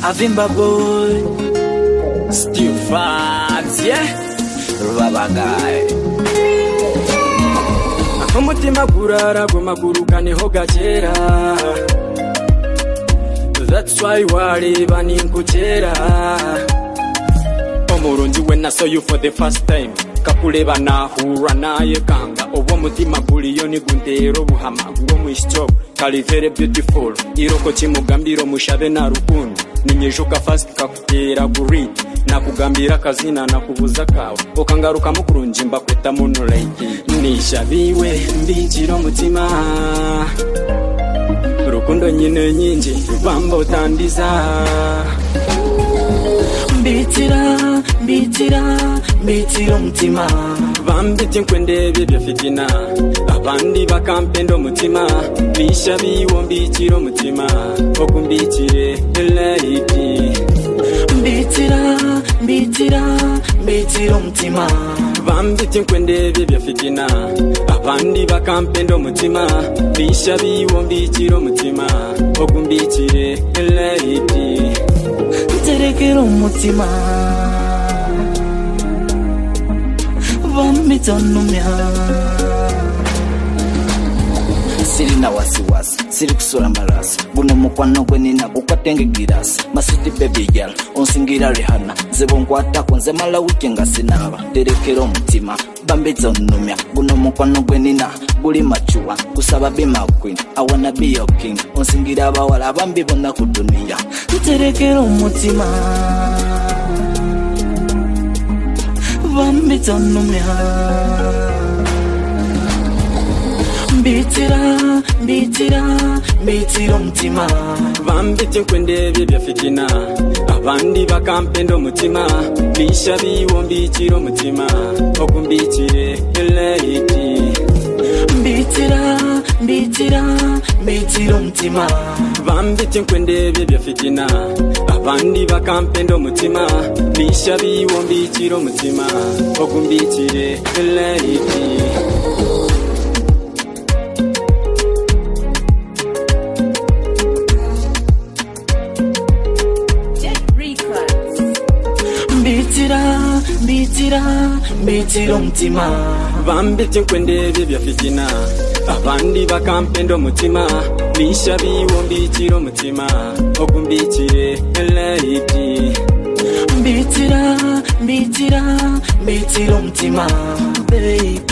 Avimba boy, Steve Vibes, yeah, Rabagai. Umutima kurara gumaguruka niho gakera. That's why wareba ninkukera. Omurungi when I saw you for the first time. Kakuleba nahura naye kanga. Owo mutima guliyo ni guntero buhama. Uwo mwishyo kali very beautiful. Iroko chimugambiro mushabe na rukundo. Ninyejuka fast kakutera guri. Nakugambira kazina nakubuza kawe. Okangaruka mukurungi mbakweta muno like. Nishabiwe mbikiro mutima. Rukundo nyine nyinji rubamba utandiza. Mbitira mutima. Bambiti nkwendebe bya fitina. Abandi bakampendo mutima. Bishabiwo mbikiro mutima. Okumbikire lady. Mbitira mutima. Bambiti nkwendebe bya fitina. Abandi bakampendo mutima. Bishabiwo mbikiro mutima. Okumbikire lady. Terekero mutima. Vamitonumya. Siri na wasiwasi, siri kusura marasi. Guno mukwano gwe nina gukatenge girasi. Masiti baby girl, onsingira Rihanna. Zebo nkwata konze mala wiki nga sinaba. Terekero mutima, bambito nnumya. Guno mukwano gwe nina guli machuwa. Kusaba be my queen, I wanna be your king. Onsingira abawala bambi bonna ku dunia. Terekero mutima. Bambito nnumya. Mbitira mutima. Bambiti nkwendebe bya fitina. Abandi bakampendo mutima. Bishabiwo mbikiro mutima. Okumbikire lady. Mbitira mutima. Bambiti nkwendebe bya fitina. Abandi bakampendo mutima. Bishabiwo mbikiro mutima. Okumbikire lady. Mbitira mutima. Bambiti nkwendebe bya fitina. Abandi bakampendo mutima. Bishabiwo mbikiro mutima. Okumbikire lady. Mbitira mutima. Baby.